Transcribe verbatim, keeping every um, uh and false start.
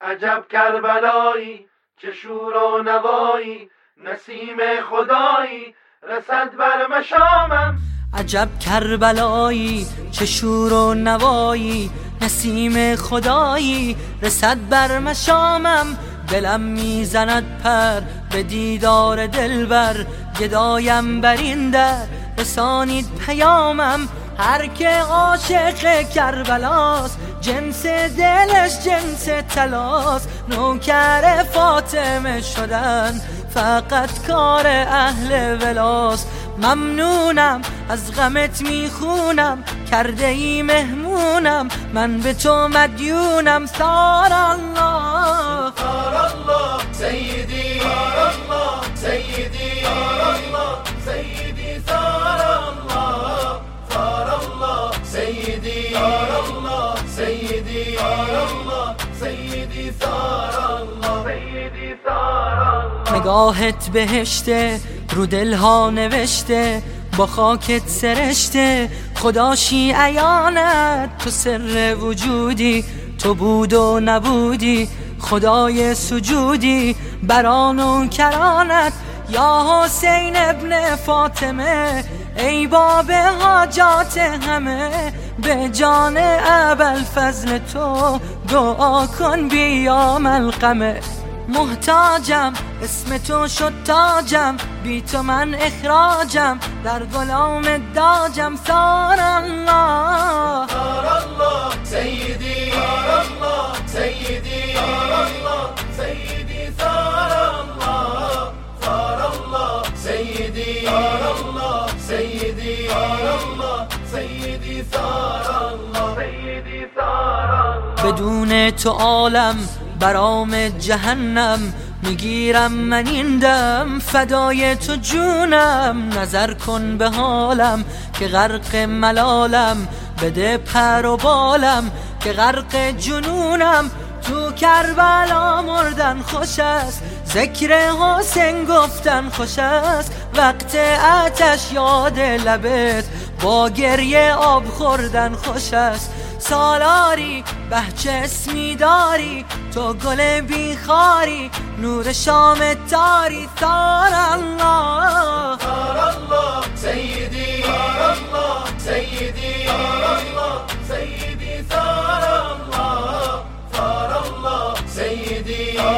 عجب کربلایی چه شور و نوایی، نسیم خدایی رسد بر مشامم. عجب کربلایی چه شور و نوایی، نسیم خدایی رسد بر مشامم. دلم میزند پر به دیدار دلبر، گدایم بر این در رسانید پیامم. هر که عاشق کربلاست جنس دلش جنس طلاست، نوکر فاطمه شدن فقط کار اهل ولاست. ممنونم از غمت میخونم، کرده ای مهمونم، من به تو مدیونم. سار الله سار الله سیدی، سار الله سیدی، سار الله سیدی، سار الله سار الله سیدی، سار الله سیدی، سار الله سیدی، سار الله سیدی، سار الله. نگاهت بهشته رو دلها نوشته، با خاکت سرشته، خدا شیعیانت تو سر وجودی، تو بود و نبودی خدای سجودی. بران و کرانت یا حسین ابن فاطمه، ای باب حاجات همه، به جان ابوالفضل تو دعا کن بیا ملقمه. محتاجم اسم تو شد تاجم، بی تو من اخراجم، در غلام داجم. سار الله سار الله سیدی، سار الله سیدی، سار الله سیدی، سار الله سار الله سیدی، سار الله سیدی، سار الله سیدی، سار الله سیدی، سار الله. بدون تو عالم برام جهنم، میگیرم من این دم فدای تو جونم. نظر کن به حالم که غرق ملالم، بده پر و بالم که غرق جنونم. تو کربلا مردن خوش است، ذکر حسین گفتن خوش است، وقت آتش یاد لبت با گریه آب خوردن خوش است. سالاری بهچه اسمی داری، تو گل بیخاری، نور شام تاری. سار الله سار الله سیدی، سار الله سیدی، سار الله سیدی، سار الله سار الله سیدی.